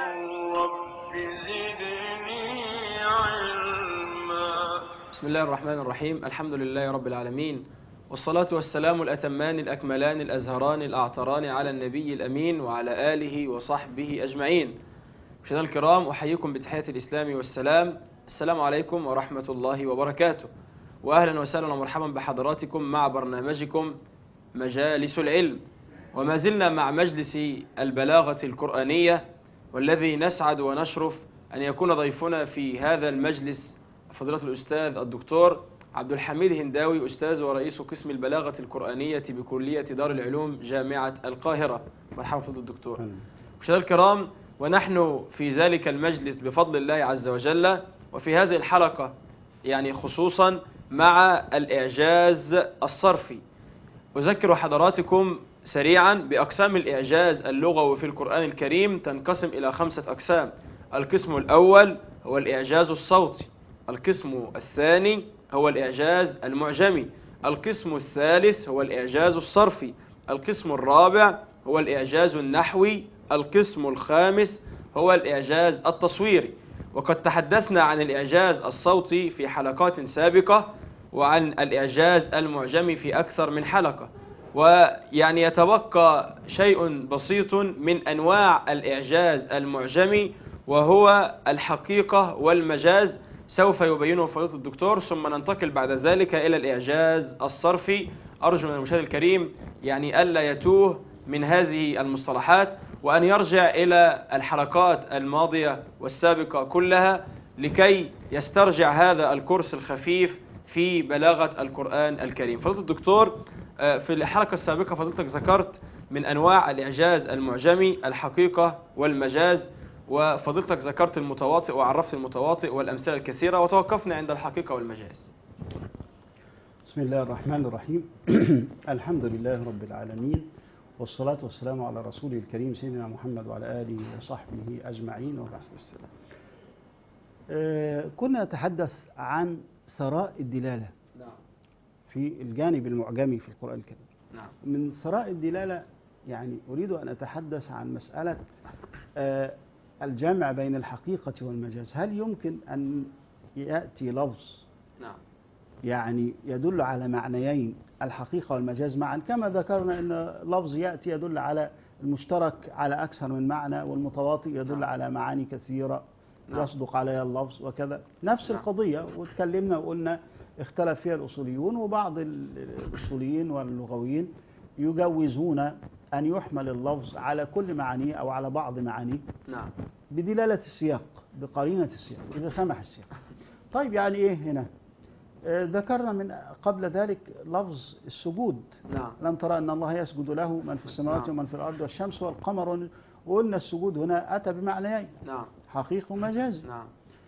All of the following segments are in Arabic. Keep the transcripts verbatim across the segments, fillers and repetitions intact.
رب زدني علما. بسم الله الرحمن الرحيم. الحمد لله رب العالمين، والصلاة والسلام الأتمان الأكملان الأزهران الأعطران على النبي الأمين وعلى آله وصحبه أجمعين. مشاهدينا الكرام، أحييكم بتحية الإسلام والسلام. السلام عليكم ورحمة الله وبركاته، وأهلا وسهلا ومرحبا بحضراتكم مع برنامجكم مجالس العلم. وما زلنا مع مجلس البلاغة القرآنية، والذي نسعد ونشرف أن يكون ضيفنا في هذا المجلس فضيلة الأستاذ الدكتور عبد الحميد هنداوي، أستاذ ورئيس قسم البلاغة القرآنية بكلية دار العلوم جامعة القاهرة. مرحبا فضل الدكتور. مشاهدينا الكرام، ونحن في ذلك المجلس بفضل الله عز وجل، وفي هذه الحلقة يعني خصوصا مع الإعجاز الصرفي. أذكر حضراتكم سريعا بأقسام الإعجاز اللغوي في القرآن الكريم. تنقسم إلى خمسة أقسام. القسم الأول هو الإعجاز الصوتي، القسم الثاني هو الإعجاز المعجمي، القسم الثالث هو الإعجاز الصرفي، القسم الرابع هو الإعجاز النحوي، القسم الخامس هو الإعجاز التصويري. وقد تحدثنا عن الإعجاز الصوتي في حلقات سابقة، وعن الإعجاز المعجمي في أكثر من حلقة، ويعني يتبقى شيء بسيط من أنواع الإعجاز المعجمي، وهو الحقيقة والمجاز. سوف يبينه فضيلة الدكتور، ثم ننتقل بعد ذلك إلى الإعجاز الصرفي. أرجو من المشاهد الكريم يعني ألا يتوه من هذه المصطلحات، وأن يرجع إلى الحلقات الماضية والسابقة كلها لكي يسترجع هذا الكورس الخفيف في بلاغة القرآن الكريم. فضيلة الدكتور، في الحلقة السابقة فضيلتك ذكرت من أنواع الإعجاز المعجمي الحقيقة والمجاز، وفضيلتك ذكرت المتواطئ وعرفت المتواطئ والأمثلة الكثيرة، وتوقفنا عند الحقيقة والمجاز. بسم الله الرحمن الرحيم. الحمد لله رب العالمين، والصلاة والسلام على رسوله الكريم سيدنا محمد وعلى آله وصحبه أجمعين، وبعد. آه كنا نتحدث عن ثراء الدلالة نعم. في الجانب المعجمي في القرآن الكريم. نعم. من ثراء الدلالة يعني أريد أن أتحدث عن مسألة آه الجمع بين الحقيقة والمجاز. هل يمكن أن يأتي لفظ نعم. يعني يدل على معنيين، الحقيقة والمجاز معا، كما ذكرنا أن لفظ يأتي يدل على المشترك على أكثر من معنى، والمتواطئ يدل نعم. على معاني كثيرة نعم. يصدق عليها اللفظ وكذا. نفس نعم. القضية، وتكلمنا وقلنا اختلف فيها الأصوليون، وبعض الأصوليين واللغويين يجوزون أن يحمل اللفظ على كل معانيه أو على بعض معانيه نعم. بدلالة السياق، بقرينة السياق إذا سمح السياق. طيب يعني إيه هنا؟ آه ذكرنا من قبل ذلك لفظ السجود. نعم. لم ترى أن الله يسجد له من في السماوات نعم. ومن في الأرض والشمس والقمر. وقلنا السجود هنا أتى بمعنيين، نعم. حقيقي ومجازي. نعم.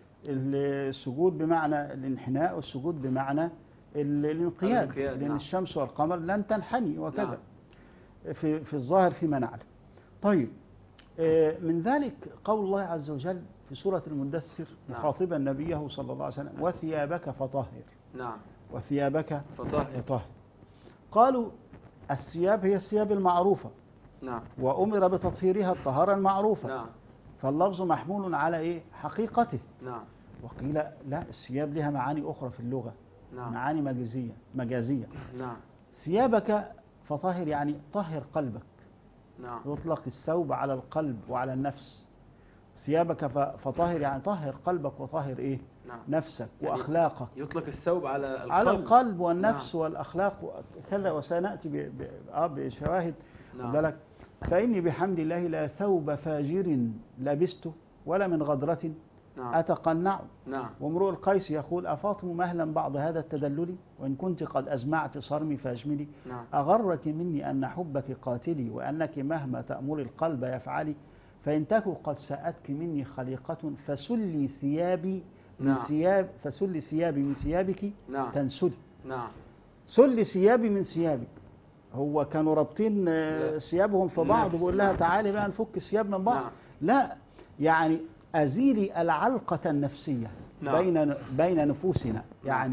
السجود بمعنى الانحناء، والسجود بمعنى الانقياد، لأن نعم. الشمس والقمر لن تنحني وكذا نعم. في, في الظاهر فيما نعلم. طيب آه من ذلك قول الله عز وجل في سورة المدثر مخاطبا نعم. نبيه صلى الله عليه وسلم: وثيابك فطهر. نعم. وثيابك فطهر. فطهر. قالوا الثياب هي الثياب المعروفة، نعم. وأمر بتطهيرها الطهارة المعروفة، نعم. فاللفظ محمول على إيه؟ حقيقته. نعم. وقيل لا، الثياب لها معاني أخرى في اللغة، نعم. معاني مجازية مجازية. نعم. ثيابك فطهر يعني طهر قلبك. نعم. يطلق الثوب على القلب وعلى النفس. ثيابك فطهر يعني طهر قلبك وطهر إيه؟ نعم. نفسك يعني وأخلاقك. يطلق الثوب على القلب، على القلب والنفس نعم. والأخلاق وكذا، وسنأتي بشواهد. نعم. بالك فإني بحمد الله لا ثوب فاجر لبسته ولا من غدرة نعم. أتقنع. نعم. وامرؤ القيس يقول: أفاطم مهلا بعض هذا التدلل، وإن كنت قد أزمعت صرمي فأجملي. نعم. أغرك مني أن حبك قاتلي، وأنك مهما تأمر القلب يفعلي. فإن تكن قد سأتك مني خليقة فسلي ثيابي من نعم. ثياب فسلي ثيابي من ثيابك نعم. تنسلي. نعم. سلي ثيابي من ثيابك. هو كانوا رابطين ثيابهم في بعض، بيقول لها تعالي بقى نفك الثياب من بعض. نعم. لا، يعني أزيلي العلقة النفسية نعم. بين بين نفوسنا، يعني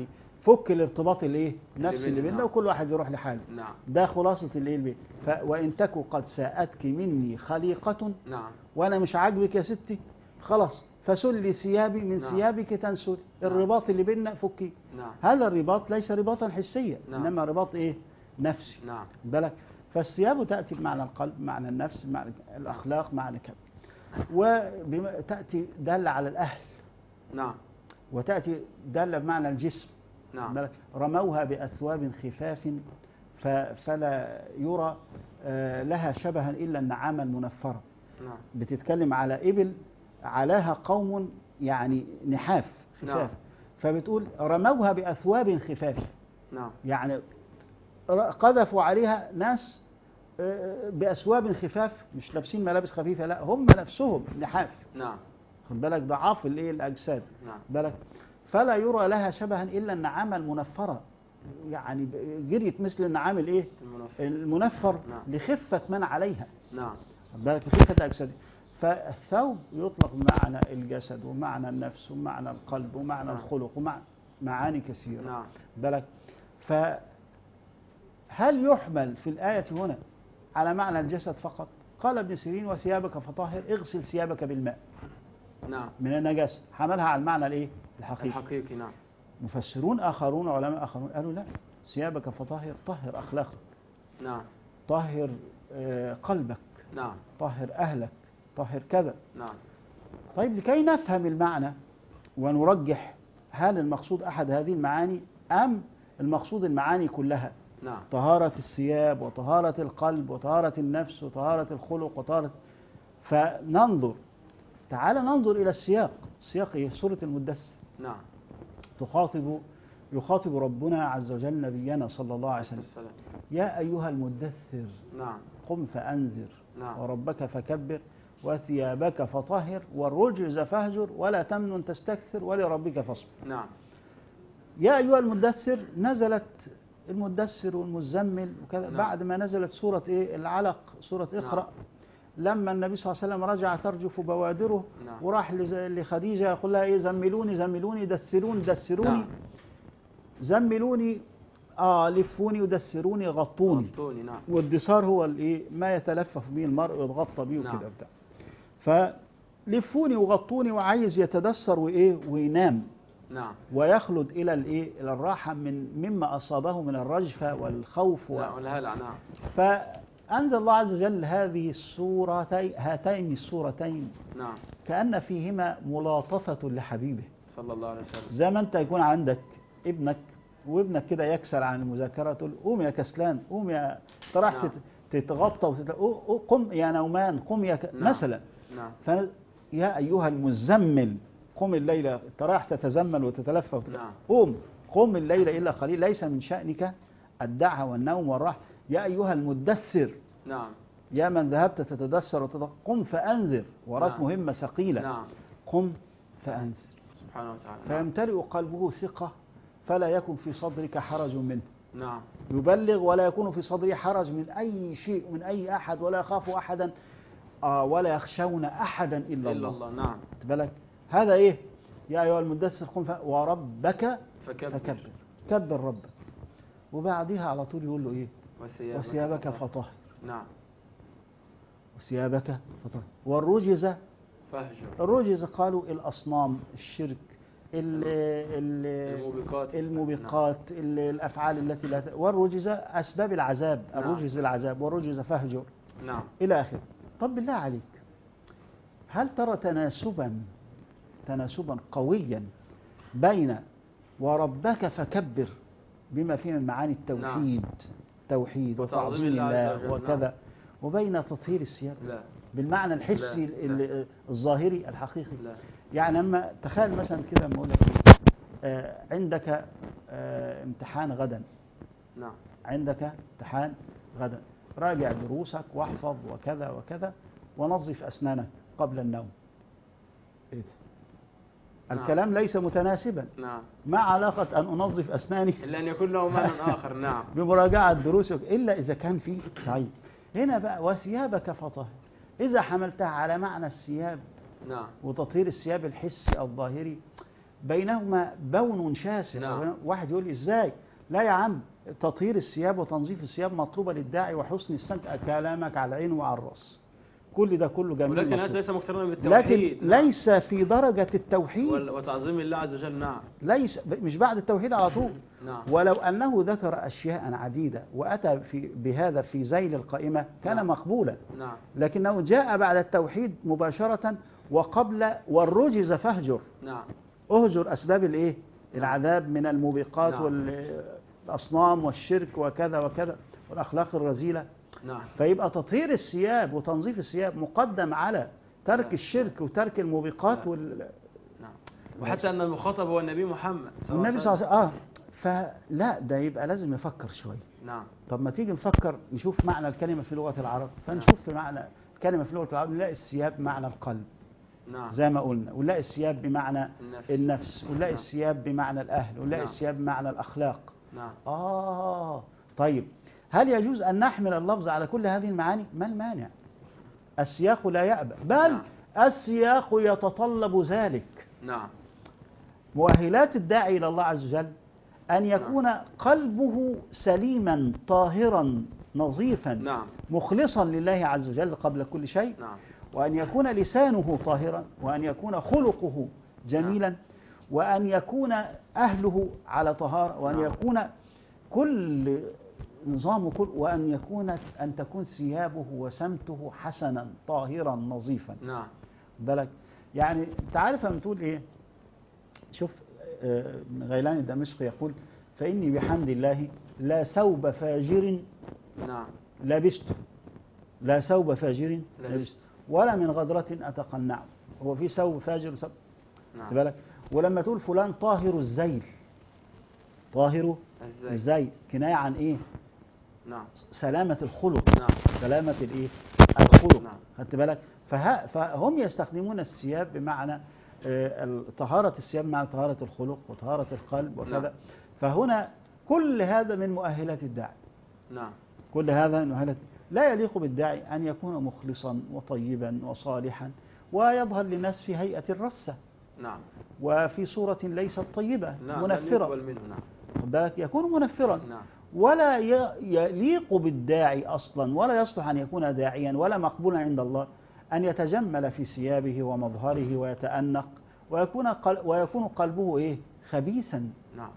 فك الارتباط الايه اللي نفسي اللي بيننا. بيننا، وكل واحد يروح لحاله. نعم ده خلاصة الايه البيت. ف وان تكو قد ساءتك مني خليقة، نعم وانا مش عاجبك يا ستي، خلاص فسلي ثيابي من نعم. ثيابك تنسل. نعم. الرباط اللي بيننا فكي. نعم هذا الرباط ليس رباطا حسيا، نعم. انما رباط ايه نفسي. نعم بالك. فالثياب تأتي بمعنى القلب، معنى النفس، معنى الأخلاق، معنى كذا. وتأتي دالة على الأهل، نعم وتأتي دالة بمعنى الجسم. نعم بالك. رموها بأثواب خفاف ف- فلا يرى آه، لها شبها إلا النعامة المنفرة. نعم بتتكلم على إبل علاها قوم يعني نحاف خفاف. نعم. فبتقول رموها بأثواب خفاف، نعم يعني ر- قذفوا عليها ناس آه، بأثواب خفاف، مش لابسين ملابس خفيفة، لا هم نفسهم نحاف. نعم خد بالك ضعاف الايه الأجساد. نعم بالك. فلا يرى لها شبها إلا النعامة المنفرة، يعني ب- جريت مثل النعام الايه المنفر. المنفر نعم. لخفة من عليها. نعم خد بالك لخفة أجساد. فالثوب يطلق بمعنى الجسد ومعنى النفس ومعنى القلب ومعنى نعم. الخلق ومعنى معاني كثيرة. نعم بالك. فهل يحمل في الآية هنا على معنى الجسد فقط؟ قال ابن سيرين وثيابك فطهر، اغسل ثيابك بالماء نعم من النجاسة. حملها على المعنى الايه الحقيقي. الحقيقي. نعم مفسرون آخرون وعلماء آخرون قالوا لا، ثيابك فطهر، طهر أخلاقك، نعم طهر آه، قلبك، نعم طهر أهلك، طهر كذا. نعم طيب لكي نفهم المعنى ونرجح هل المقصود أحد هذه المعاني أم المقصود المعاني كلها، نعم طهارة الثياب وطهارة القلب وطهارة النفس وطهارة الخلق وطهارة، فننظر. تعال ننظر إلى السياق. السياق إيه؟ سورة المدثر نعم تخاطب يخاطب ربنا عز وجل نبينا صلى الله عليه وسلم. السلام. يا أيها المدثر نعم قم فأنذر نعم وربك فكبر وثيابك فطهر والرجز فاهجر ولا تمنن تستكثر ولربك فاصبر. نعم يا أيها المدثر نزلت المدثر والمزمل وكذا نعم. بعد ما نزلت سورة إيه العلق، سورة اقرأ. نعم. لما النبي صلى الله عليه وسلم رجع ترجف بوادره نعم. وراح لز- لخديجة يقول لها إيه زملوني زملوني دسروني دسروني نعم. زملوني آه لفوني ودسروني غطوني. غطوني. نعم والدسار هو الايه ما يتلفف به المرء ويتغطى به نعم. وكده بتاع. فلفوني وغطوني، وعايز يتدثر وايه وينام نعم ويخلد الى الايه الى الراحه من مما اصابه من الرجفه والخوف و... نعم والهلع. نعم فانزل الله عز وجل هذه السورتين هاتين السورتين نعم كأن فيهما ملاطفة لحبيبه. صلى الله عليه وسلم. زي ما انت يكون عندك ابنك وابنك كده يكسل عن المذاكرة، تقول قوم يا كسلان، قوم يا انت رايح نعم. تت- تتغطى وتت... أو- أو- قم يا نومان، قم يا ك... نعم. مثلا. نعم ف... يا أيها المزمل قم الليلة، انت رايح تتزمل وتتلفى وتت... نعم. قوم قم الليل إلا قليل، ليس من شأنك الدعوة والنوم والراحة. يا أيها المدثر، نعم يا من ذهبت تتدثر وتت... قم فأنذر، وراك نعم. مهمة ثقيلة. نعم قم فأنذر. سبحانه وتعالى. نعم فيمتلئ قلبه ثقة فلا يكن في صدرك حرج منه. نعم يبلغ ولا يكون في صدره حرج من أي شيء من أي أحد، ولا يخاف أحدا آه ولا يخشون أحدا إلا, إلا الله. الله. نعم خد بالك هذا إيه؟ يا أيها المدثر قم ف... وربك فكبر. فكبر، كبر ربك. وبعدها على طول يقول له إيه؟ وثيابك, وثيابك فطهر. نعم وثيابك فطهر والرجز. فهجر. الرجز قالوا الأصنام، الشرك، ال ال الموبقات. الموبقات ال- الأفعال التي لا ت... والرجز أسباب العذاب. نعم. الرجز العذاب والرجز فهجر نعم إلى آخره. طب بالله عليك، هل ترى تناسبا تناسبا قويا بين وربك فكبر بما فيه من معاني التوحيد توحيد وتعظيم وتعظيم الله عز الله وجل. وكذا، وبين تطهير الثياب لا بالمعنى الحسي لا. ال- الظاهري الحقيقي؟ لا. يعني لما تخيل مثلا كده لما اقول لك آه، عندك آه، امتحان غدا، نعم عندك امتحان غدا، راجع دروسك واحفظ وكذا وكذا ونظف أسنانك قبل النوم. إيه ده؟ نعم. الكلام ليس متناسبا. نعم ما علاقة أن أنظف أسناني إلا أن يكون له معنى آخر. نعم بمراجعة دروسك إلا إذا كان فيه. طيب هنا بقى وثيابك فطهر، إذا حملتها على معنى الثياب نعم وتطهير الثياب الحسي الظاهري، بينهما بون شاسع. نعم. واحد يقول لي ازاي؟ لا يا عم، تطهير الثياب وتنظيف الثياب مطلوبة للداعي وحسن السمت. كلامك على العين وعلى الراس، كل ده كله جميل ولكن هذا مطلوب. ليس مقترنا لكن بالتوحيد. نعم. ليس في درجة التوحيد وال- وتعظيم الله عز وجل. نعم. ليس مش بعد التوحيد على طول. نعم. ولو أنه ذكر أشياء عديدة وأتى في بهذا في ذيل القائمة كان نعم. مقبولا، نعم. لكنه جاء بعد التوحيد مباشرة وقبل والرجز فاهجر. نعم. اهجر أسباب الإيه؟ العذاب من الموبقات نعم. والأصنام والشرك وكذا وكذا والأخلاق الرذيلة. نعم. فيبقى تطهير الثياب وتنظيف الثياب مقدم على ترك نعم. الشرك وترك الموبقات نعم. وال... نعم. وحتى أن المخاطب هو النبي محمد والنبي صلى الله عليه وسلم. اه فلا ده يبقى لازم نفكر شوية. نعم. طب ما تيجي نفكر نشوف معنى الكلمة في لغة العرب، فنشوف في معنى الكلمة في لغة العرب نلاقي الثياب بمعنى القلب نعم. زي ما قلنا، ونلاقي الثياب بمعنى النفس. النفس، ونلاقي نعم. الثياب بمعنى الأهل، ونلاقي نعم. الثياب بمعنى الأخلاق. نعم. آه طيب، هل يجوز أن نحمل اللفظ على كل هذه المعاني؟ ما المانع؟ السياق لا يأبى، بل نعم. السياق يتطلب ذلك. نعم. مؤهلات الداعي إلى الله عز وجل أن يكون قلبه سليما طاهرا نظيفا نعم. مخلصا لله عز وجل قبل كل شيء، نعم. وأن يكون لسانه طاهرا، وأن يكون خلقه جميلا، وأن يكون أهله على طهارة، وأن نعم. يكون كل نظامه كل، وأن يكون أن تكون ثيابه وسمته حسنا طاهرا نظيفا. نعم. بالك يعني أنت عارف لما تقول إيه؟ شوف آه، غيلان الدمشقي يقول: فإني بحمد الله لا ثوب فاجر نعم. لبسته، لا ثوب فاجر لبسته، ولا من غدرة أتقنعه. هو في ثوب فاجر وثوب. نعم. بالك، ولما تقول فلان طاهر الزيل، طاهر الزيل. الزيل كناية عن إيه؟ نعم. سلامة الخلق. نعم. سلامة الإيه؟ الخلق. نعم. خدت بالك؟ فه... فهم يستخدمون الثياب بمعنى آه، طهارة الثياب مع طهارة الخلق وطهارة القلب وكذا. نعم. فهنا كل هذا من مؤهلات الداعي. نعم. كل هذا من مؤهلات. لا يليق بالداعي أن يكون مخلصا وطيبا وصالحا ويظهر للناس في هيئة الرسة نعم. وفي صورة ليست طيبة نعم. منفرة. لم يقبل منه. نعم. خد بالك، يكون منفرا. نعم. ولا ي- يليق بالداعي أصلا، ولا يصلح أن يكون داعيا ولا مقبولا عند الله أن يتجمل في ثيابه ومظهره ويتأنق ويكون قل ويكون قلبه إيه؟ خبيثا، نعم.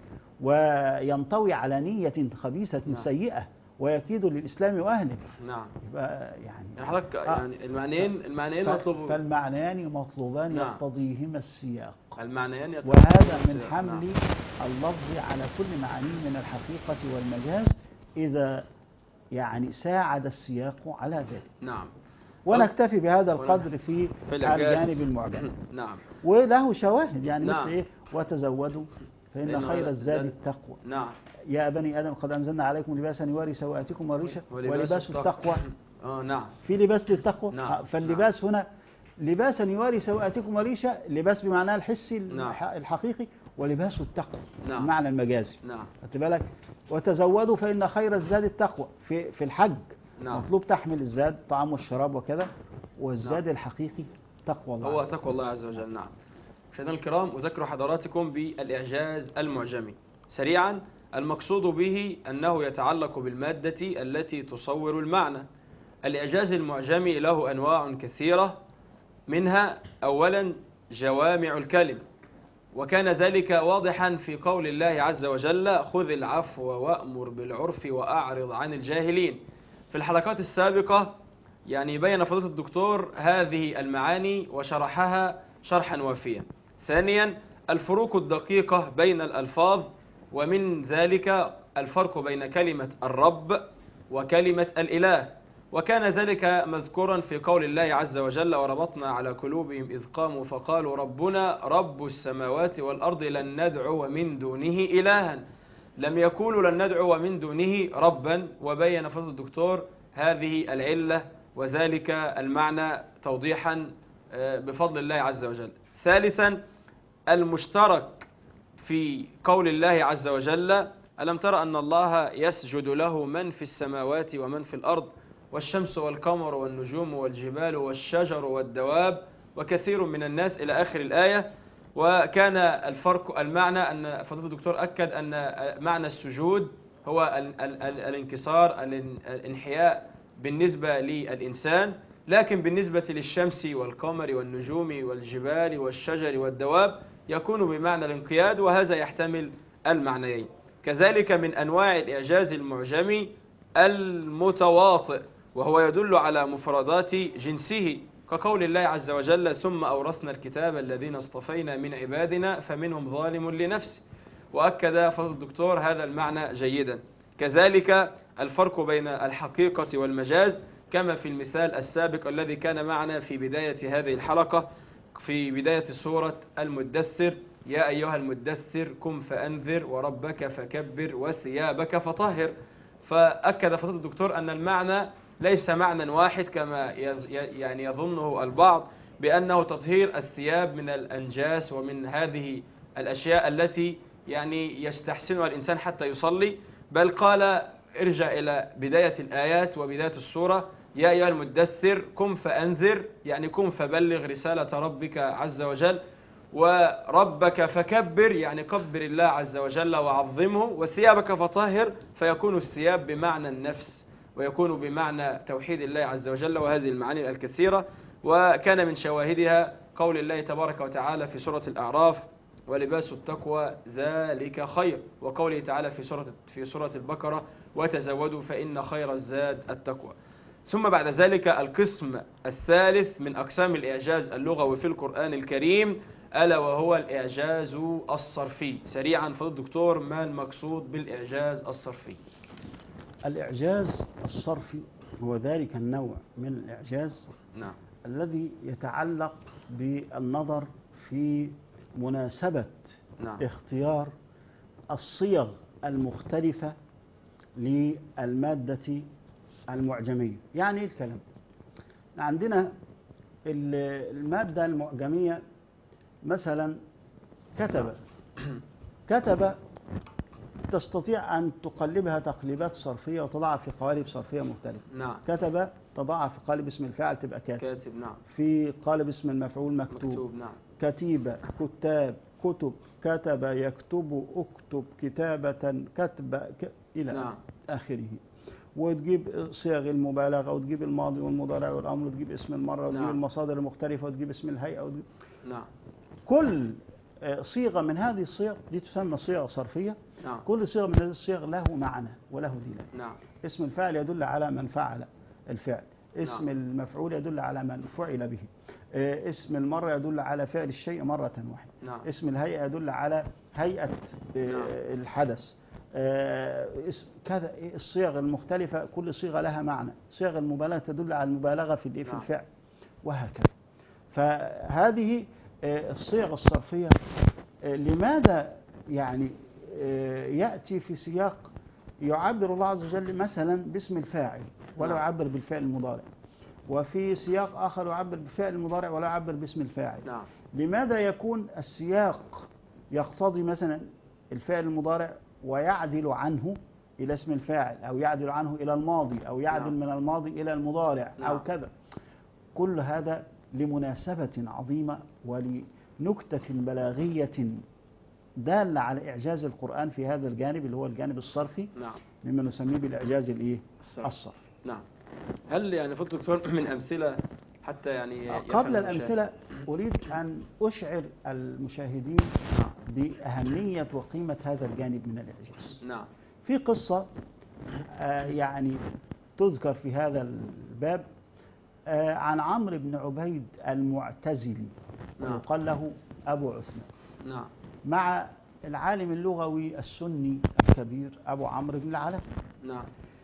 وينطوي على نية خبيثة نعم. سيئة ويكيد للإسلام وأهله. نعم. يبقى يعني يعني حضرتك آه. يعني المعنيين المعنيين ف- مطلوب. فالمعنيان مطلوبان نعم. يقتضيهما السياق. المعنيين يطلب وهذا من السياق. حمل نعم. اللفظ على كل معانيه من الحقيقة والمجاز إذا يعني ساعد السياق على ذلك. نعم. ونكتفي بهذا القدر في في الإعجاز. الجانب المعجم. نعم. وله شواهد يعني نعم. مثل إيه؟ وتزودوا فإن فإن خير الزاد الزاد- التقوى. نعم. يا بني آدم قد أنزلنا عليكم لباسا يواري سوآتكم وريشا ولباس التقوى. اه نعم. في لباس للتقوى. نعم. فاللباس هنا لباسا يواري سوآتكم وريشا، لباس بمعناه الحسي نعم. الح- الحقيقي، ولباس التقوى نعم. المعنى المجازي. نعم. خدت بالك؟ وتزودوا فإن خير الزاد التقوى. في في الحج نعم. مطلوب تحمل الزاد الطعام والشراب وكذا، والزاد نعم. الحقيقي تقوى الله. هو تقوى الله عز وجل. نعم. مشاهدينا الكرام، أذكر حضراتكم بالإعجاز المعجمي سريعا. المقصود به أنه يتعلق بالمادة التي تصور المعنى. الإعجاز المعجمي له أنواع كثيرة، منها أولا جوامع الكلم، وكان ذلك واضحا في قول الله عز وجل: خذ العفو وأمر بالعرف وأعرض عن الجاهلين. في الحلقات السابقة يعني بين فضيلة الدكتور هذه المعاني وشرحها شرحا وافيا. ثانيا الفروق الدقيقة بين الألفاظ، ومن ذلك الفرق بين كلمة الرب وكلمة الإله، وكان ذلك مذكورا في قول الله عز وجل: وربطنا على قلوبهم إذ قاموا فقالوا ربنا رب السماوات والأرض لن ندعو من دونه إلها. لم يقولوا لن ندعو من دونه ربا، وبين فضل الدكتور هذه العلة وذلك المعنى توضيحا بفضل الله عز وجل. ثالثا المشترك في قول الله عز وجل: ألم تر أن الله يسجد له من في السماوات ومن في الأرض والشمس والقمر والنجوم والجبال والشجر والدواب وكثير من الناس إلى آخر الآية. وكان الفرق المعنى أن فضيلة الدكتور أكد أن معنى السجود هو ال ال ال الانكسار الانحياء بالنسبة للإنسان، لكن بالنسبة للشمس والقمر والنجوم والجبال والشجر والدواب يكون بمعنى الانقياد، وهذا يحتمل المعنيين. كذلك من أنواع الإعجاز المعجمي المتواطئ، وهو يدل على مفردات جنسه، كقول الله عز وجل: ثم أورثنا الكتاب الذين اصطفينا من عبادنا فمنهم ظالم لنفسه، وأكد فضل الدكتور هذا المعنى جيدا. كذلك الفرق بين الحقيقة والمجاز كما في المثال السابق الذي كان معنا في بداية هذه الحلقة، في بداية سورة المدثر: يا أيها المدثر قم فأنذر وربك فكبر وثيابك فطهر. فأكد فضل الدكتور أن المعنى ليس معنى واحد كما يعني يظنه البعض، بأنه تطهير الثياب من الأنجاس ومن هذه الأشياء التي يعني يستحسنها الإنسان حتى يصلي، بل قال ارجع إلى بداية الآيات وبداية السورة: يا أيها المدثر قم فأنذر، يعني قم فبلغ رسالة ربك عز وجل، وربك فكبر، يعني كبر الله عز وجل وعظمه، وثيابك فطهر، فيكون الثياب بمعنى النفس ويكون بمعنى توحيد الله عز وجل، وهذه المعاني الكثيرة. وكان من شواهدها قول الله تبارك وتعالى في سورة الأعراف: ولباس التقوى ذلك خير، وقوله تعالى في سورة في سورة البقرة: وتزودوا فإن خير الزاد التقوى. ثم بعد ذلك القسم الثالث من أقسام الإعجاز اللغوي في القرآن الكريم، ألا وهو الإعجاز الصرفي. سريعا فضل الدكتور، ما المقصود بالإعجاز الصرفي؟ الإعجاز الصرفي هو ذلك النوع من الإعجاز نعم. الذي يتعلق بالنظر في مناسبة نعم. اختيار الصيغ المختلفة للمادة المعجمية. يعني الكلام عندنا المادة المعجمية مثلا كتب كتب تستطيع أن تقلبها تقليبات صرفية وتضعها في قوالب صرفية مختلفة. نعم. كتب تضعها في قالب اسم الفاعل تبقى كاتب. كاتب. نعم. في قالب اسم المفعول مكتوب. مكتوب. نعم. كتيبة، كتاب، كتب، كتب، يكتب، اكتب، كتابة، كتب، ك... إلى نعم. آخره. وتجيب صيغ المبالغة وتجيب الماضي والمضارع والأمر وتجيب اسم المرة وتجيب نعم. المصادر المختلفة وتجيب اسم الهيئة وتجيب... نعم. كل صيغة من هذه الصيغ دي تسمى صيغة صرفية. نعم. كل صيغة من هذه الصيغ له معنى وله دلالة. نعم. اسم الفاعل يدل على من فعل الفعل، اسم نعم. المفعول يدل على من فعل به، اسم المرة يدل على فعل الشيء مرة واحدة. نعم. اسم الهيئة يدل على هيئة نعم. الحدث. اسم كذا. الصيغ المختلفة كل صيغة لها معنى. صيغ المبالغة تدل على المبالغة في في نعم. الفعل، وهكذا. فهذه الصيغ الصرفية لماذا يعني يأتي في سياق يعبر الله عز وجل مثلا باسم الفاعل ولا يعبر بالفعل المضارع، وفي سياق آخر يعبر بالفعل المضارع ولا يعبر باسم الفاعل؟ نعم. لماذا يكون السياق يقتضي مثلا الفعل المضارع ويعدل عنه إلى اسم الفاعل، أو يعدل عنه إلى الماضي، أو يعدل نعم. من الماضي إلى المضارع؟ نعم. أو كذا. كل هذا لمناسبة عظيمة ولنكتة بلاغية دالة على إعجاز القرآن في هذا الجانب اللي هو الجانب الصرفي. نعم. مما نسميه بالإعجاز الإيه؟ الصرف. الصرفي. نعم. هل يعني فضل دكتور من أمثلة حتى يعني قبل الأمثلة أريد أن أشعر المشاهدين بأهمية وقيمة هذا الجانب من الإعجاز. نعم. في قصة آه يعني تذكر في هذا الباب آه عن عمرو بن عبيد المعتزلي، نعم. ويقال له أبو عثمان، نعم. مع العالم اللغوي السني الكبير أبو عمرو بن العلاء. نعم.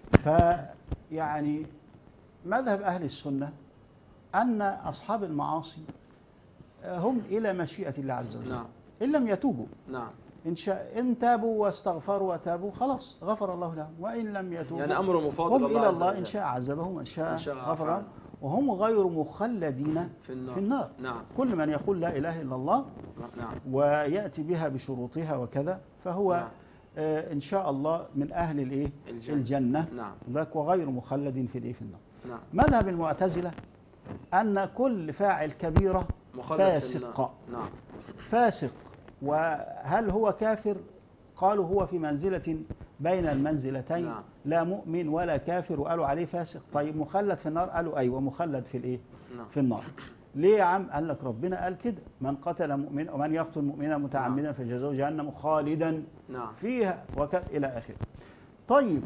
فيعني مذهب أهل السنة أن أصحاب المعاصي هم إلى مشيئة الله عز وجل. نعم. إن لم يتوبوا. نعم. إن شاء إن تابوا واستغفروا وتابوا خلاص غفر الله لهم، وإن لم يتوبوا يعني أمر مفاضل هم الله إلى عز الله وجل. إن شاء عذبهم وإن شاء, إن شاء غفر لهم، عفا. وهم غير مخلدين في النار. في النار. نعم. كل من يقول لا إله إلا الله نعم. ويأتي بها بشروطها وكذا فهو نعم. آه إن شاء الله من أهل الإيه؟ الجنة. الجنة. نعم. ذاك وغير مخلد في الإيه؟ في النار. نعم. مذهب المعتزلة أن كل فاعل كبيرة مخلد في فاسق. النار. نعم. فاسق. وهل هو كافر؟ قالوا هو في منزلة بين المنزلتين. نعم. لا مؤمن ولا كافر، وقالوا عليه فاسق. طيب مخلد في النار؟ قالوا أيوة مخلد في الإيه؟ نعم. في النار. ليه يا عم؟ قال لك ربنا قال كده: من قتل مؤمنا ومن يقتل مؤمنا متعمدا نعم. فجزاؤه جهنم خالدا نعم. فيها وك... إلى آخره. طيب،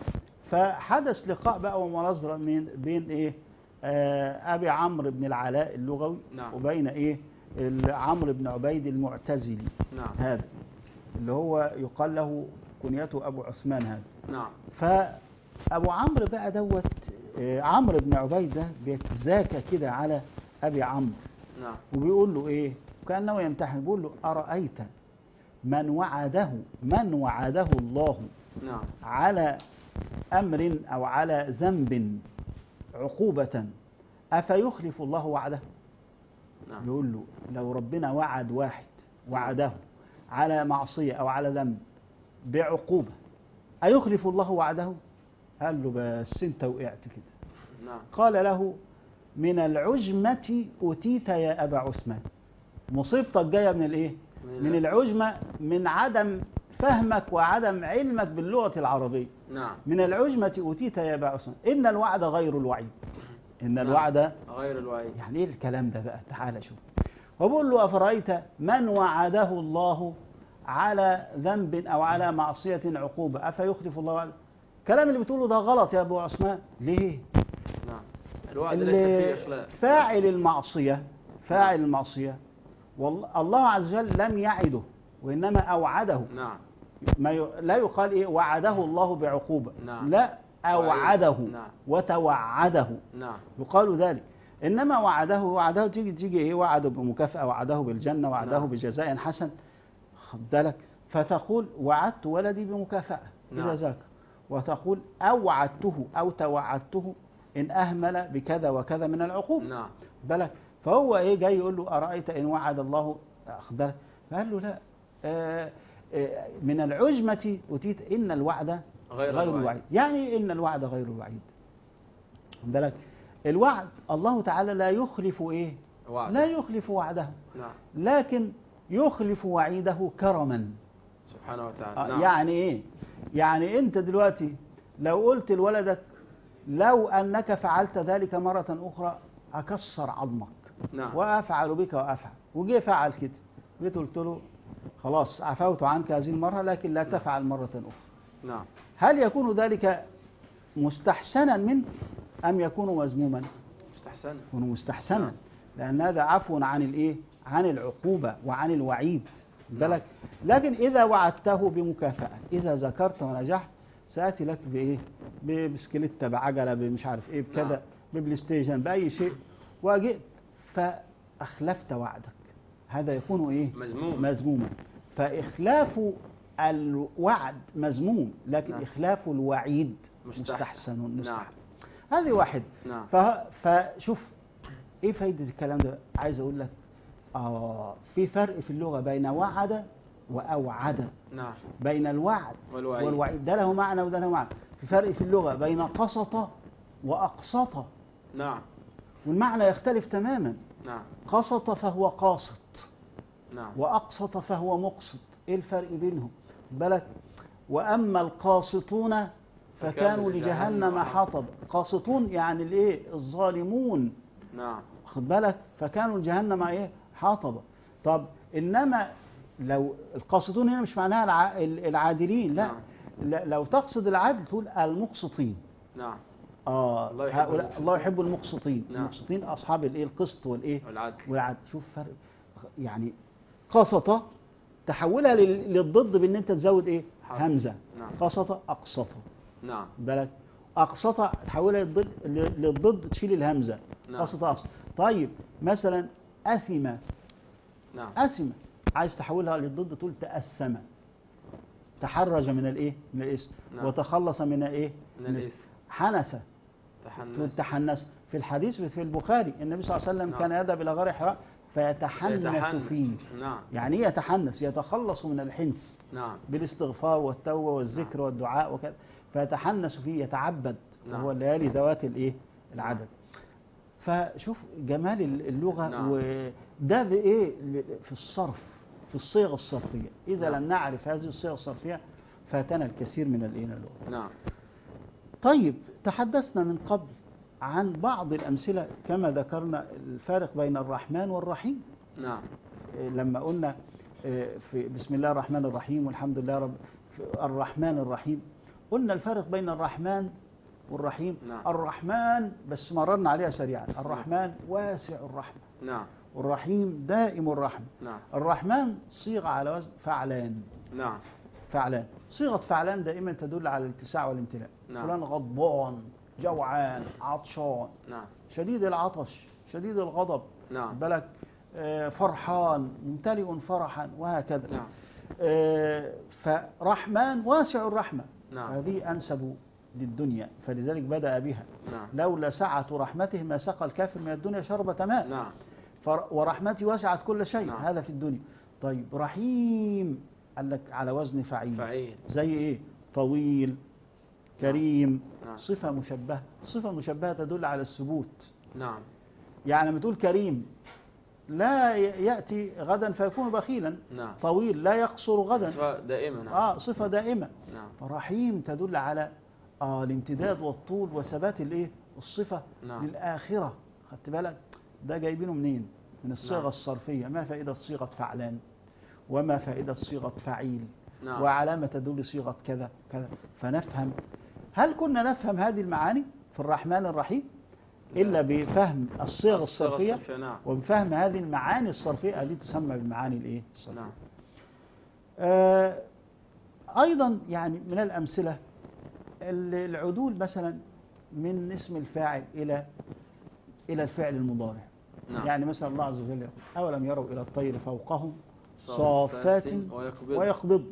فحدث لقاء بقى ومناظرة من بين إيه؟ آه أبي عمرو بن العلاء اللغوي، نعم. وبين إيه؟ عمرو بن عبيد المعتزلي. نعم. هذا اللي هو يقال له كنيته أبو عثمان هذا. نعم. فأبو عمرو بقى دوت آه، عمرو بن عبيد ده بيتزاكى كده على أبي عمرو، نعم. وبيقول له إيه؟ كأنه يمتحن، بيقول له: أرأيت من وعده من وعده الله نعم. على أمر أو على ذنب عقوبة أفيخلف الله وعده؟ نعم. يقول له: لو ربنا وعد واحد وعده على معصية أو على ذنب بعقوبة، أيخلف الله وعده؟ قال له: بس أنت وقعت كده. نعم. قال له: من العجمة أتيت يا أبا عثمان. مصيبتك جاية من الإيه؟ من العجمة، من عدم فهمك وعدم علمك باللغة العربية. نعم. من العجمة أتيت يا أبا عثمان، إن الوعد غير الوعيد. إن نعم. الوعد غير الوعيد. يعني إيه الكلام ده بقى؟ تعال شوف. وبقول له: أفرأيت من وعده الله على ذنب أو على معصية عقوبة أفيخلف الله وعده؟ الكلام اللي بتقوله ده غلط يا أبو عثمان. ليه؟ نعم. الوعد ليس فيه إخلاف. فاعل المعصية فاعل المعصية والله الله عز وجل لم يعده، وإنما أوعده. نعم. ما ي... لا يقال إيه وعده الله بعقوبة. نعم. لا، أوعده. نعم. وتوعده. نعم. يقال ذلك. إنما وعده وعده تيجي تيجي إيه؟ وعده بمكافأة، وعده بالجنة، وعده نعم. بجزاء حسن. خد بالك، فتقول: وعدت ولدي بمكافأة نعم. إذا ذاك، وتقول: أوعدته أو توعدته إن أهمل بكذا وكذا من العقوبة. نعم. بالك. فهو إيه جاي يقول له: أرأيت إن وعد الله، خد بالك. فقال له: لا، آه آه من العجمة أتيت، إن الوعد غير, غير الوعيد. الوعيد. يعني إن الوعد غير الوعيد. خد بالك. الوعد الله تعالى لا يخلف إيه؟ وعد. لا يخلف وعده. نعم. لكن يخلف وعيده كرما سبحانه وتعالى. آه نعم. يعني إيه؟ يعني أنت دلوقتي لو قلت لولدك: لو أنك فعلت ذلك مرة أخرى أكسر عظمك. نعم. وأفعل بك وأفعل، وجي فعل كده، جيت قلت له: خلاص عفوت عنك هذه المرة لكن لا تفعل مرة أخرى. نعم. هل يكون ذلك مستحسنا منه أم يكون مذموما؟ مستحسن. يكون مستحسنا. نعم. لأن هذا عفو عن الإيه؟ عن العقوبة وعن الوعيد. نعم. بالك. لكن إذا وعدته بمكافأة، إذا ذكرت ونجحت سآتي لك بإيه؟ ببسكليتة، بعجلة، بمش عارف إيه، بكذا، نعم. ببلاي ستيشن، بأي شيء، وجئت فأخلفت وعدك، هذا يكون إيه؟ مذموم. مذموما. فإخلاف الوعد مذموم، لكن نعم. إخلاف الوعيد مستحسن. مستحسن مستحب. نعم. هذه واحد. نعم. ف- فشوف إيه فايدة الكلام ده؟ عايز أقول لك آه في فرق في اللغة بين وعد وأوعد. نعم. بين الوعد والوعيد. والوعيد، ده له معنى وده له معنى. في فرق في اللغة بين قسط وأقسط، نعم. والمعنى يختلف تماما. نعم. قسط فهو قاسط، نعم. وأقسط فهو مقسط. إيه الفرق بينهم؟ بالك. وأما القاسطون فكانوا لجهنم حطب. قاسطون يعني الإيه؟ الظالمون. نعم. خد بالك. فكانوا لجهنم إيه؟ حطب. طب إنما لو القاسطون هنا مش معناها الع- العادلين، لا. نعم. لا، لو تقصد العدل تقول المقسطين. نعم. آه الله يحب هؤلاء المقسطين. الله يحب المقسطين. نعم. المقسطين أصحاب الإيه؟ القسط والإيه؟ والعدل. والعدل. شوف فرق يعني. قسط تحولها لل- للضد بأن أنت تزود إيه؟ حرف. همزة. نعم. قسط أقسط. نعم. بالك. أقسط تحولها للضد, للضد تشيل الهمزة. نعم. قسط أقسط. طيب مثلا أثم. نعم. أثم عايز تحولها للضد تقول تأثم. تحرج من الإيه؟ من الاسم. نعم. وتخلص من الإيه؟ من الإثم. حنس. تقول تحنس. تحنس. في الحديث في البخاري النبي صلى الله عليه وسلم نعم. كان يذهب إلى غار حراء فيتحنس يتحنس. فيه. نعم. يعني ايه يتحنس؟ يتخلص من الحنس نعم. بالاستغفار والتوبة والذكر نعم. والدعاء وكذا. فيتحنس فيه، يتعبد. نعم. وهو الليالي ذوات الايه؟ العدد. فشوف جمال اللغة. نعم. ده بإيه؟ في الصرف، في الصيغ الصرفية. إذا نعم. لم نعرف هذه الصيغ الصرفية فاتنا الكثير من الإيه اللغة. نعم. طيب تحدثنا من قبل عن بعض الأمثلة كما ذكرنا الفارق بين الرحمن والرحيم. نعم. لما قلنا في بسم الله الرحمن الرحيم والحمد لله رب الرحمن الرحيم، قلنا الفارق بين الرحمن والرحيم. نعم. الرحمن بس مررنا عليها سريعا، الرحمن واسع الرحمة، نعم. والرحيم دائم الرحمة. نعم. الرحمن صيغة على وزن فعلان. نعم. فعلان، صيغة فعلان دائما تدل على الاتساع والامتلاء. نعم. فلان غضبان، جوعان، عطشان، نعم. شديد العطش، شديد الغضب، نعم. بالك آه، فرحان، ممتلئ فرحا، وهكذا. نعم. آه، فرحمن واسع الرحمة. نعم. هذه أنسب للدنيا، فلذلك بدأ بها. نعم. لولا سعة رحمته ما سقى الكافر من الدنيا شربة ماء. نعم. فر- ورحمتي وسعت كل شيء. نعم. هذا في الدنيا. طيب رحيم قال لك على وزن فعيل. فعيل. زي ايه؟ طويل، كريم. نعم. صفة مشبهة. صفة مشبهة تدل على الثبوت. نعم. يعني لما تقول كريم لا ي- يأتي غدا فيكون بخيلا. نعم. طويل لا يقصر غدا. صفة دائما. نعم. اه صفة دائمة. نعم. فرحيم تدل على آه الامتداد والطول وثبات الايه؟ الصفة نعم. للآخرة. خدت بالك؟ ده جايبينه منين؟ من الصيغة نعم. الصرفية. ما فائدة صيغة فعلان؟ وما فائدة صيغة فعيل؟ نعم. وعلامة تدل صيغة كذا كذا. فنفهم. هل كنا نفهم هذه المعاني في الرحمن الرحيم إلا بفهم الصيغ الصرفية نعم. وبفهم هذه المعاني الصرفية التي تسمى بالمعاني الايه؟ الصرفية. نعم. آه أيضا يعني من الأمثلة العدول مثلا من اسم الفاعل إلى إلى الفعل المضارع. نعم. يعني مثلا الله عز وجل يقول أولم يروا إلى الطير فوقهم صافات صافات ويقبض. ويقبض.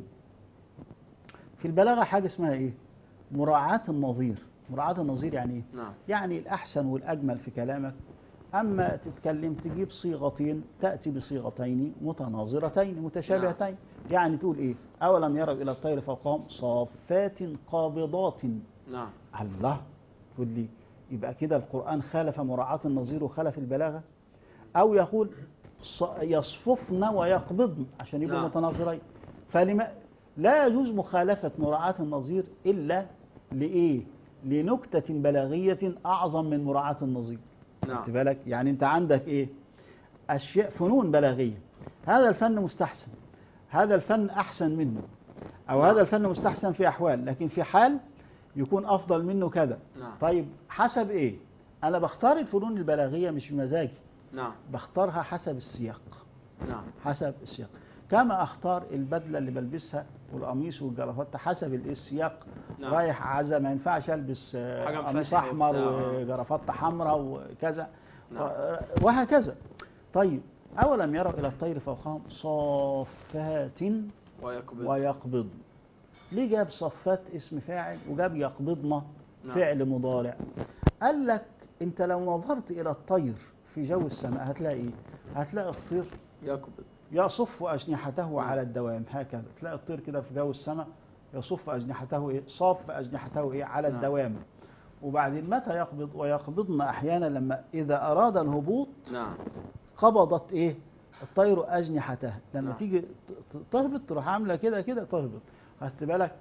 في البلاغة حاجة اسمها إيه؟ مراعاة النظير. مراعاة النظير يعني إيه؟ نعم. يعني الأحسن والأجمل في كلامك أما تتكلم تجيب صيغتين تأتي بصيغتين متناظرتين متشابهتين. يعني تقول إيه؟ أولم يروا إلى الطير فوقهم صافات قابضات. نعم. الله، تقول لي يبقى كده القرآن خالف مراعاة النظير وخالف البلاغة. أو يقول ص- يصففن ويقبضن عشان يبقوا نعم. متناظرين. فلما لا يجوز مخالفة مراعاة النظير إلا لإيه؟ لنكتة بلاغية أعظم من مراعاة النظير. نعم. خدت بالك؟ يعني أنت عندك إيه؟ أشياء فنون بلاغية. هذا الفن مستحسن، هذا الفن أحسن منه، أو نعم. هذا الفن مستحسن في أحوال، لكن في حال يكون أفضل منه كذا. نعم. طيب حسب إيه؟ أنا بختار الفنون البلاغية مش بمزاجي، نعم. بختارها حسب السياق. نعم. حسب السياق. كما أختار البدلة اللي بلبسها والقميص والجرافات حسب الإيه؟ السياق. نعم. رايح عزا ما ينفعش ألبس آه، حاجة قميص مفشحة أحمر وبتاع. وجرافات حمراء وكذا. نعم. وهكذا. طيب أولم يروا إلى الطير فوقهم صافات ويقبض. ويقبض. ليه جاب صفات اسم فاعل وجاب يقبضنا نعم. فعل مضارع؟ قال لك انت لو نظرت الى الطير في جو السماء هتلاقي ايه؟ هتلاقي الطير يقبض. يصف اجنحته على الدوام هكذا. تلاقي الطير كده في جو السماء يصف اجنحته ايه؟ صاف اجنحته ايه؟ على نعم. الدوام. وبعدين متى يقبض؟ ويقبضن احيانا لما اذا اراد الهبوط نعم. قبضت ايه؟ الطير اجنحتها. لما نعم. تيجي ت- ت- تهبط تروح عامله كده كده تهبط. خدت بالك؟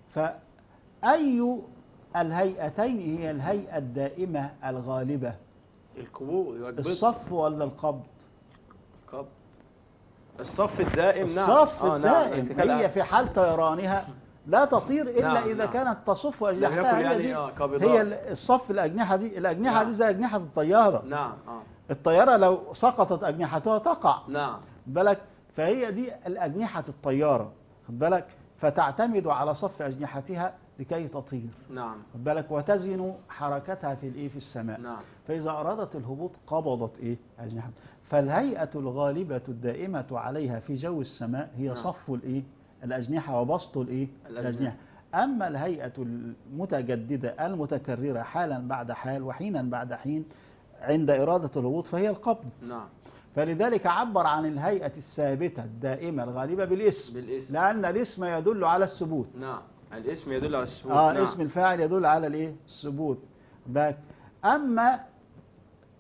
فاي الهيئتين هي الهيئه الدائمه الغالبه؟ القبول يقبض. الصف ولا القبض؟ قبض. الصف الدائم. نعم. الصف آه، نعم. الدائم. انتقال هي في حال طيرانها لا تطير الا نعم، اذا نعم. كانت تصف لم اجنحتها. يكن هي يعني دي آه قابضات. هي ال- الصف الاجنحه دي. الاجنحه نعم. دي زي اجنحه الطياره. نعم. آه. الطياره لو سقطت اجنحتها تقع. نعم. بالك؟ فهي دي الأجنحة الطيارة. خد بالك؟ فتعتمد على صف أجنحتها لكي تطير. نعم. خد بالك؟ وتزن حركتها في الإيه؟ في السماء. نعم. فإذا أرادت الهبوط قبضت إيه؟ أجنحتها. فالهيئة الغالبة الدائمة عليها في جو السماء هي نعم. صف الإيه؟ الأجنحة وبسط الإيه؟ الأجنحة. الأجنحة. أما الهيئة المتجددة المتكررة حالا بعد حال وحينا بعد حين عند إرادة الهبوط فهي القبض. نعم. فلذلك عبر عن الهيئة الثابتة الدائمة الغالبة بالاسم. بالاسم. لأن الاسم يدل على الثبوت. نعم. الاسم يدل على الثبوت. آه نعم. اسم الفاعل يدل على الايه؟ الثبوت. باك. أما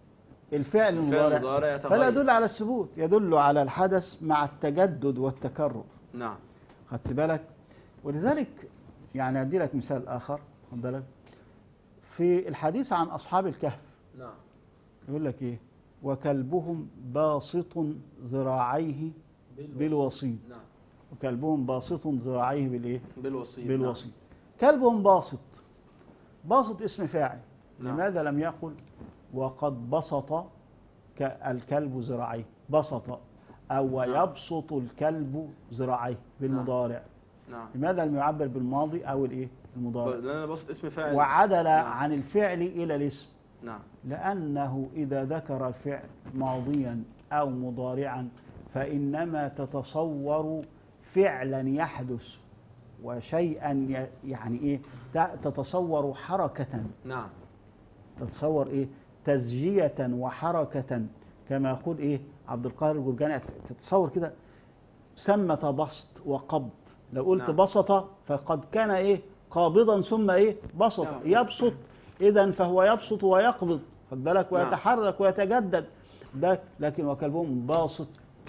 الفعل المضارع المضارع يتغير. فلا يدل على الثبوت، يدل على الحدث مع التجدد والتكرر. نعم. خدت بالك؟ ولذلك يعني أدي لك مثال آخر، خد بالك، في الحديث عن أصحاب الكهف نعم. يقول لك إيه؟ وكلبهم باسط ذراعيه بالوصيد. نعم. وكلبهم باسط ذراعيه بالإيه؟ بالوصيد. بالوصيد. كلبهم باسط، باسط اسم فاعل. نعم. لماذا لم يقل وقد بسط الكلب ذراعيه؟ بسط أو نعم. يبسط الكلب ذراعيه بالمضارع. نعم. لماذا لم يعبر بالماضي أو الإيه؟ المضارع؟ لأن بسط اسم فاعل وعدل نعم. عن الفعل إلى الاسم. نعم. لأنه إذا ذكر الفعل ماضيا أو مضارعا فإنما تتصور فعلا يحدث وشيئا ي- يعني إيه ت- تتصور حركة. نعم. تتصور إيه تزجية وحركة، كما يقول إيه عبد القاهر الجرجاني، تتصور كده ثمة بسط وقبض. لو قلت نعم. بسط فقد كان إيه قابضا ثم إيه بسط. نعم. يبسط إذن فهو يبسط ويقبض، خد بالك، نعم. ويتحرك ويتجدد ده. لكن وكلبهم باسط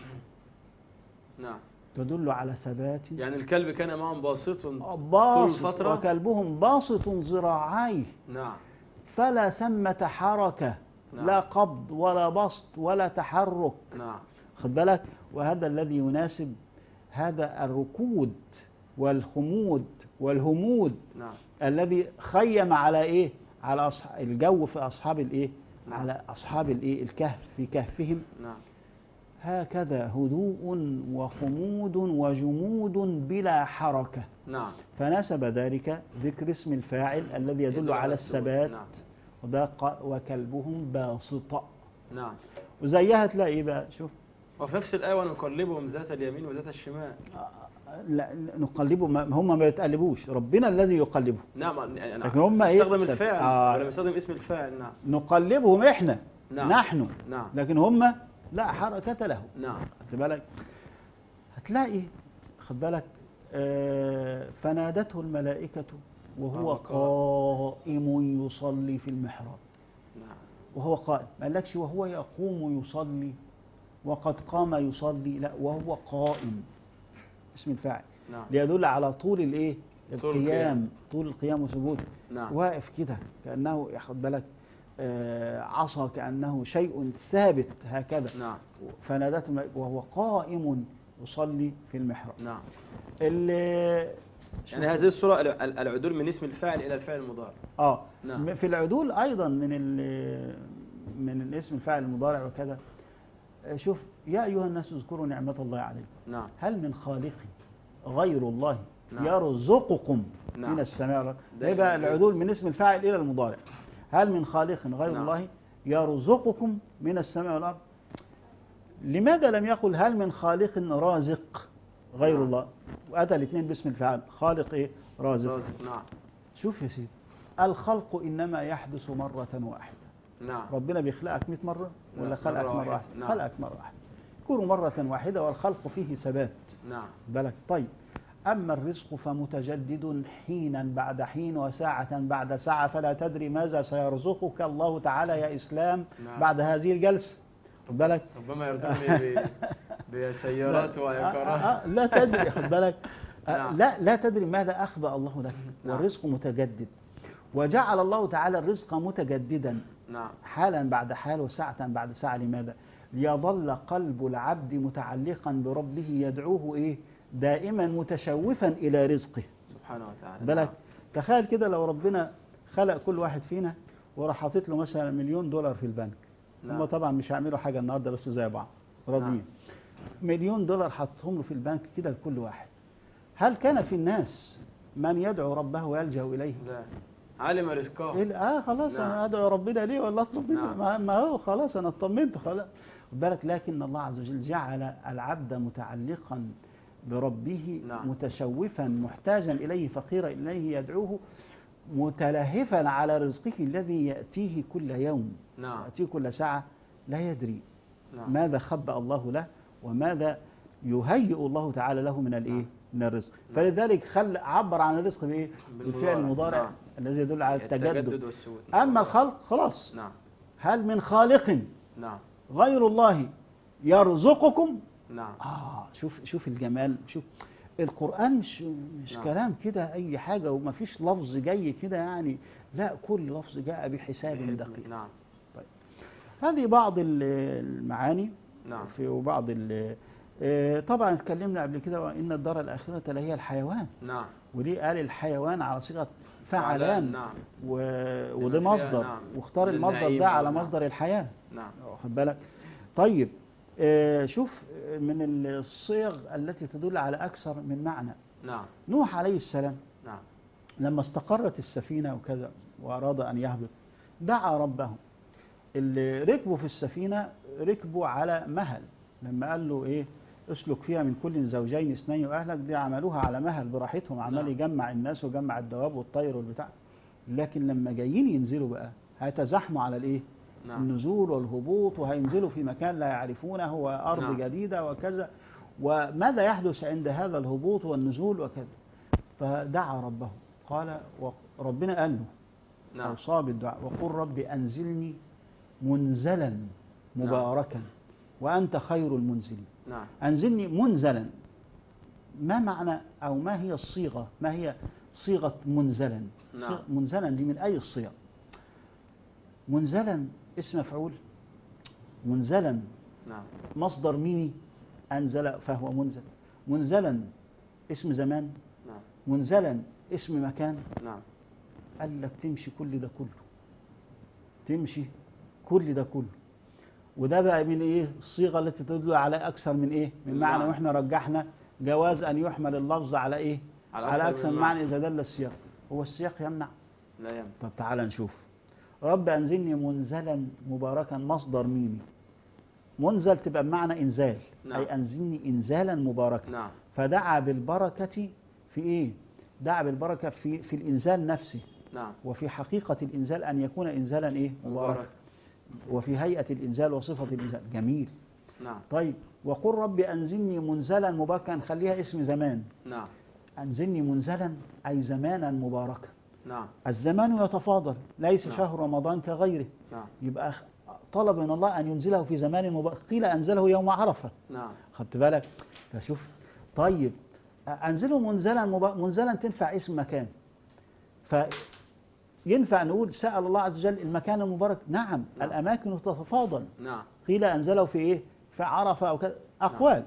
نعم. تدل على ثبات. يعني الكلب كان معهم باسط طول باسط الفترة. وكلبهم باسط ذراعيه، نعم. فلا ثمة حركة. نعم. لا قبض ولا بسط ولا تحرك، نعم. خد بالك. وهذا الذي يناسب هذا الركود والخمود والهمود نعم. الذي خيم على ايه على أصح... الجو في اصحاب الايه نعم. على اصحاب الايه الكهف في كهفهم. نعم. هكذا هدوء وخمود وجمود بلا حركة. نعم. فناسب ذلك ذكر اسم الفاعل الذي يدل, يدل على على الثبوت. الثبات. نعم. وده ق- وكلبهم باسط. نعم. وزيها تلاقي ايه بقى؟ شوف، وفي نفس الآية ونقلبهم ذات اليمين وذات الشمال. لا نقلبه، ما هم ما يتقلبوش، ربنا الذي يقلبه. نعم. يعني لكن هم ايه استخدم الفعل آه ولا بيستخدم اسم الفاعل. نعم. نقلبهم احنا. نعم. نحن. نعم. لكن هم لا حركة له. نعم. خد بالك، هتلاقي خد بالك آه فنادته الملائكة وهو وهو قائم يصلي في المحراب. نعم. وهو قائم، ما قالكش وهو يقوم يصلي وقد قام يصلي، لا وهو قائم اسم الفاعل. نعم. ليدل على طول الايه طول القيام، القيام. طول القيام وسجوده. نعم. واقف كده كأنه ياخد بالك آه عصا، كأنه شيء ثابت هكذا. نعم. فنادته الملائكة وهو قائم يصلي في المحراب. نعم. اللي يعني هذه الصورة ال- العدول من اسم الفاعل إلى الفعل المضارع. اه نعم. في العدول ايضا من ال- من الاسم الفاعل المضارع وكذا. آه، شوف يا ايها الناس اذكروا نعمة الله عليكم نعم. هل من خالق غير الله نعم. يرزقكم نعم. من السماء والارض. ده يبقى إنجاز. العدول من اسم الفاعل الى المضارع. هل من خالق غير نعم. الله يرزقكم من السماء والارض. لماذا لم يقل هل من خالق رازق غير نعم. الله؟ واتى الاثنين باسم الفاعل، خالق ايه رازق. رازق. نعم. شوف يا سيدي، الخلق انما يحدث مرة واحدة. نعم. ربنا بيخلقك مئة مرة ولا لا، خلقك مرة مرة واحدة. واحدة؟ نعم. خلقك مرة واحدة، يكون مرة واحدة، والخلق فيه ثبات. نعم. بالك. طيب أما الرزق فمتجدد حينا بعد حين وساعة بعد ساعة، فلا تدري ماذا سيرزقك الله تعالى يا إسلام نعم. بعد هذه الجلسة. خد بالك. ربما يرزقني ب- بسيارات آه وعقارات. آه لا تدري، خد بالك. آه نعم. لا لا تدري ماذا أخبأ الله لك. نعم. والرزق متجدد، وجعل الله تعالى الرزق متجددا نعم. حالا بعد حال وساعة بعد ساعة. لماذا؟ ليظل قلب العبد متعلقا بربه يدعوه إيه دائما متشوفا إلى رزقه سبحانه وتعالى. بالك. نعم. تخيل كده لو ربنا خلق كل واحد فينا وراح حاطط له مثلا مليون دولار في البنك. نعم. هم طبعا مش هيعملوا حاجة النهارده بس زي بعض راضيين. نعم. مليون دولار حطهم له في البنك كده لكل واحد. هل كان في الناس من يدعو ربه ويلجأ إليه؟ لا. علم رزقه. إيه اه خلاص نعم. انا ادعو ربنا ليه ولا اطلب منه؟ نعم. ما- ما هو خلاص انا اطمنت خلاص. خد بالك. لكن الله عز وجل جعل العبد متعلقا بربه. نعم. متشوفا محتاجا اليه فقيرا اليه يدعوه متلهفا على رزقه الذي ياتيه كل يوم. نعم. ياتيه كل ساعه لا يدري نعم. ماذا خبأ الله له وماذا يهيئ الله تعالى له من الايه؟ نعم. من الرزق. فلذلك خل عبر عن الرزق بايه؟ بالفعل المضارع نعم. الذي يدل على التجدد. التجدد والسود. اما الخلق خلاص. نعم. هل من خالق نعم. غير الله يرزقكم. نعم. آه شوف شوف الجمال. شوف القرآن مش مش نعم. كلام كده أي حاجة، وما فيش لفظ جاي كده يعني، لا، كل لفظ جاء بحساب دقيق. نعم. طيب هذه بعض ال- المعاني. نعم. في وبعض ال- آه، طبعا اتكلمنا قبل كده وإن الدار الآخرة لهي الحيوان، نعم. ودي قال الحيوان على صيغة فعلان، فعلان. نعم. و... لما وده فيها مصدر، نعم واختار المصدر للنعيم ده على أو نعم. مصدر الحياة. نعم. واخد بالك. طيب آه، شوف من الصيغ التي تدل على أكثر من معنى. نعم. نوح عليه السلام نعم. لما استقرت السفينة وكذا وأراد أن يهبط دعا ربه. اللي ركبوا في السفينة ركبوا على مهل، لما قال له إيه اسلك فيها من كل زوجين اثنين وأهلك، دي عملوها على مهل براحتهم، عمال نعم. يجمع الناس ويجمع الدواب والطير والبتاع. لكن لما جايين ينزلوا بقى هيتزاحموا على الإيه؟ نعم. النزول والهبوط، وهينزلوا في مكان لا يعرفونه وأرض نعم. جديدة وكذا، وماذا يحدث عند هذا الهبوط والنزول وكذا. فدعا ربه، قال وربنا قال له نعم. أوصى بالدعاء وقل رب أنزلني منزلا مباركا وأنت خير المنزلين. نعم. أنزلني منزلا، ما معنى أو ما هي الصيغة، ما هي صيغة منزلا؟ نعم. صيغة منزلا دي من أي الصيغ؟ منزلا اسم مفعول، منزلا نعم. مصدر ميمي أنزل فهو منزل، منزلا اسم زمان، نعم. منزلا اسم مكان. نعم. قال لك تمشي كل ده كله، تمشي كل ده كله. وده بقى من ايه الصيغه التي تدل على اكثر من ايه من معنى. نعم. واحنا رجحنا جواز ان يحمل اللفظ على ايه على على أكثر اكثر من من معنى. معنى اذا دل السياق. هو السياق يمنع؟ لا يمنع. طب تعال نشوف. رب انزلني منزلا مباركا مصدر ميمي، منزل تبقى بمعنى انزال. نعم. اي انزلني انزالا مباركا. نعم. فدعا بالبركه في ايه؟ دعا بالبركه في في الانزال نفسه، نعم. وفي حقيقة الإنزال أن يكون إنزالا إيه؟ مبارك. مبارك. وفي هيئة الإنزال وصفة الإنزال. جميل. نعم. طيب وقل رب أنزلني منزلا مباركا، نخليها اسم زمان. نعم. أنزلني منزلا أي زمانا مباركا. نعم. الزمان يتفاضل، ليس نعم. شهر رمضان كغيره. نعم. يبقى طلب من الله أن ينزله في زمان مبارك، قيل أنزله يوم عرفة. نعم. خدت بالك؟ فشوف. طيب أنزله منزلا مبارك، منزلا تنفع اسم مكان، فينفع نقول سأل الله عز وجل المكان المبارك. نعم. نعم. الأماكن تتفاضل. نعم. قيل أنزله في إيه؟ في عرفة أو كذا، أقوال.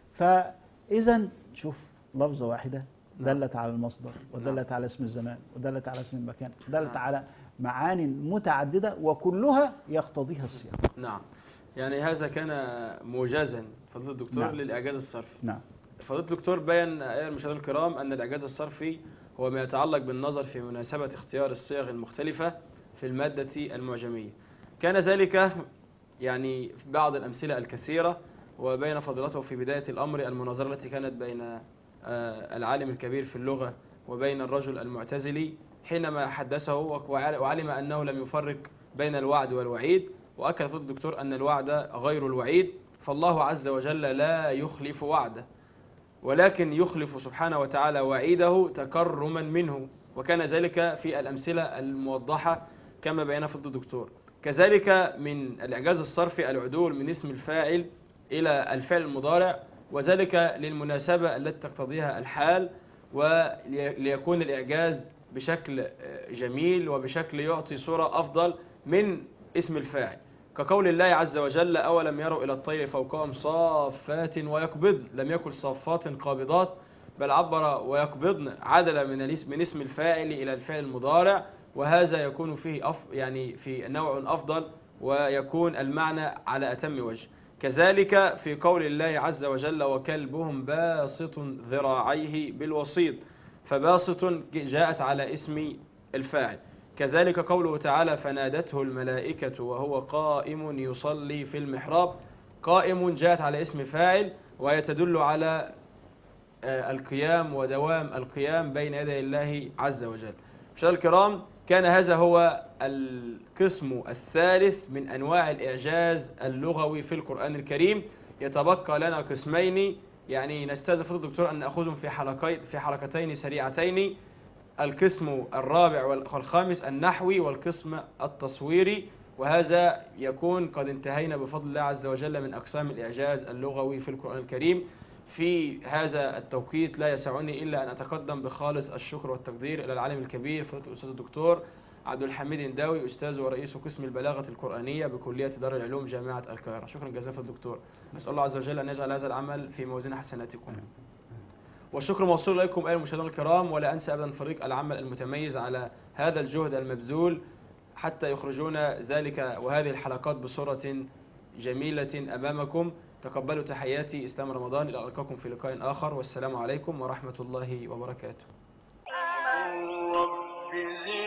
فإذا شوف لفظة واحدة نعم. دلت على المصدر، ودلت على اسم الزمان، ودلت على اسم المكان، ودلت نعم. على معاني متعددة وكلها يقتضيها السياق. نعم. يعني هذا كان موجزا فضيلة الدكتور نعم. للإعجاز الصرفي. نعم. فضيلة الدكتور بيّن أيها المشاهدين الكرام أن الإعجاز الصرفي هو ما يتعلق بالنظر في مناسبة اختيار الصيغ المختلفة في المادة المعجمية. كان ذلك يعني في بعض الأمثلة الكثيرة، وبين فضيلته في بداية الأمر المناظرة التي كانت بين آه، العالم الكبير في اللغة وبين الرجل المعتزلي حينما حدثه وعلم أنه لم يفرق بين الوعد والوعيد، وأكد فضيلة الدكتور أن الوعد غير الوعيد، فالله عز وجل لا يخلف وعده، ولكن يخلف سبحانه وتعالى وعيده تكرما منه، وكان ذلك في الأمثلة الموضحة كما بينا فضل الدكتور. كذلك من الإعجاز الصرفي العدول من اسم الفاعل إلى الفعل المضارع، وذلك للمناسبة التي تقتضيها الحال، وليكون الإعجاز بشكل جميل وبشكل يعطي صورة أفضل من اسم الفاعل، كقول الله عز وجل أولم يروا إلى الطير فوقهم صافات ويقبضن، لم يكن صافات قابضات، بل عبر ويقبضن عدل من الاسم من اسم الفاعل إلى الفعل المضارع، وهذا يكون فيه أف يعني في نوع أفضل ويكون المعنى على أتم وجه. كذلك في قول الله عز وجل وكلبهم باسط ذراعيه بالوسيط، فباسط جاءت على اسم الفاعل. كذلك قوله تعالى فنادته الملائكة وهو قائم يصلي في المحراب، قائم جاءت على اسم فاعل وهي تدل على القيام ودوام القيام بين يدي الله عز وجل. مشاهدينا الكرام، كان هذا هو القسم الثالث من أنواع الإعجاز اللغوي في القرآن الكريم. يتبقى لنا قسمين، يعني نستأذن فضيلة الدكتور أن نأخذهم في حلقتين في حلقتين سريعتين. القسم الرابع والخامس النحوي والقسم التصويري، وهذا يكون قد انتهينا بفضل الله عز وجل من أقسام الإعجاز اللغوي في القرآن الكريم. في هذا التوقيت لا يسعني إلا أن أتقدم بخالص الشكر والتقدير إلى العالم الكبير فضيلة الأستاذ الدكتور عبد الحميد النداوي، أستاذ ورئيس قسم البلاغة القرآنية بكلية دار العلوم جامعة القاهرة. شكرا جزيلا الدكتور، نسأل الله عز وجل أن يجعل هذا العمل في موازين حسناتكم. والشكر موصول إليكم أيها المشاهدين الكرام، ولا أنسى أبدا فريق العمل المتميز على هذا الجهد المبذول حتى يخرجون ذلك وهذه الحلقات بصورة جميلة أمامكم. تقبلوا تحياتي إسلام رمضان، إلى ألقاكم في لقاء آخر، والسلام عليكم ورحمة الله وبركاته. رب